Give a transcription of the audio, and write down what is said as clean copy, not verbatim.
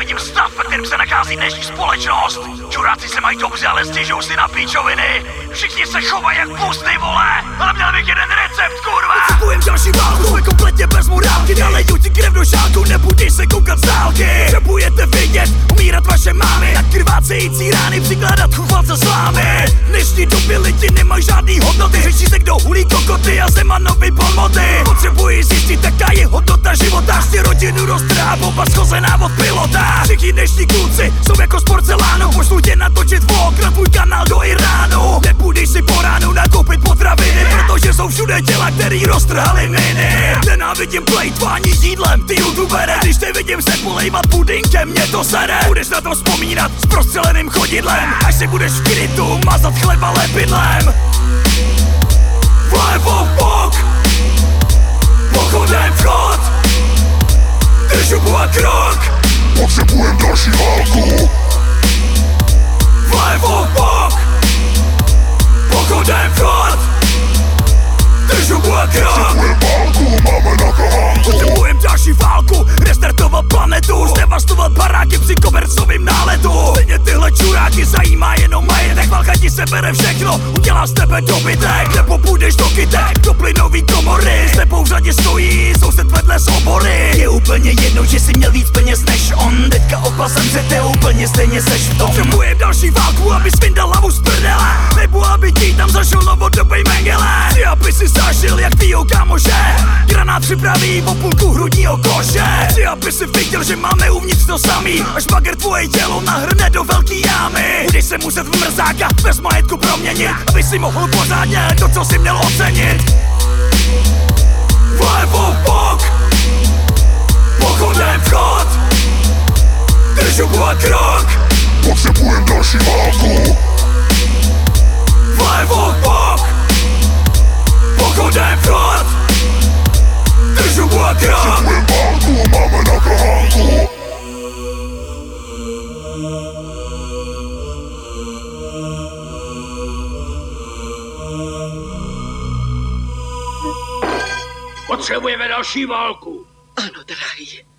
nenávidím stav, ve kterém se nachází dnešní společnost. Čuráci se mají dobře, ale stěžují si na píčoviny. Všichni se chovají jak pusty, vole. Ale měl bych jeden recept, kurva. Potřebujem další válku, jsme kompletně bez morálky. Naleju ti krev do žálku, nebudeš se koukat z dálky. Potřebujete vidět, umírat vaše mámy. Na krvácející rány přikládat chůvalce slámy. V dnešní době lidi nemají žádný hodnoty. Řeší se, kdo hulí kokoty a Zemanovi pomoty. Potřebuji zjistit, jaká je hodnota života. Šti rodinu roztrhá bomba schozená od pilota. Všichni dnešní kluci jsou jako z porcelánu. Pošlu tě natočit vlog na tvůj kanál do Iránu. Nebudeš si po ránu nakoupit potraviny, protože jsou všude těla, který roztrhali miny. Nenávidím plejtvání jídlem, ty youtubere. Když te vidím se polejvat pudinkem, mě to sere. Budeš na to vzpomínat s prostřeleným chodidlem, až si budeš v krytu mazat chleba lepidlem. Vlevo v bok, pochodem vchod, držu a krok. Potřebujem další válku. Vlevo v bok, pochodem vchod, držu a krok. Potřebujem válku, máme na kahánku. Potřebujem další válku, restartovat planetu, zdevastovat baráky při komercovým náletu. Stejně tyhle čuráky zajímá jenom majetek. Válka ti se bere všechno, udělá z tebe dobytek. Nebo půjdeš do kytek, do plynový komory. S tebou v řadě stojí soused vedle z obory. Je úplně jedno, že jsi měl víc peněz než on. Teďka oba zemřete, úplně stejně seš v tom. Potřebujem další válku, aby vyndal hlavu z prdele. Nebo aby ti tam zašel novodobej mengele. Chci, aby si zažil jak tvýho kámoše. Granát připraví o půlku hrudního koše. Chci, aby si viděl, že máme uvnitř to samý. Až bager tvoje tělo nahrne do velký jámy. Budeš se muset v mrzáka bez majetku proměnit, aby si mohl pořádně to, co si měl ocenit. Vlevo v bok, pochodem vchod, držu a krok. Potřebujem další válku. Vlevo v bok, pochodem vchod, držu a krok. Potřebujem válku, máme na kahánku. Potřebujeme další válku. Ano, drahý.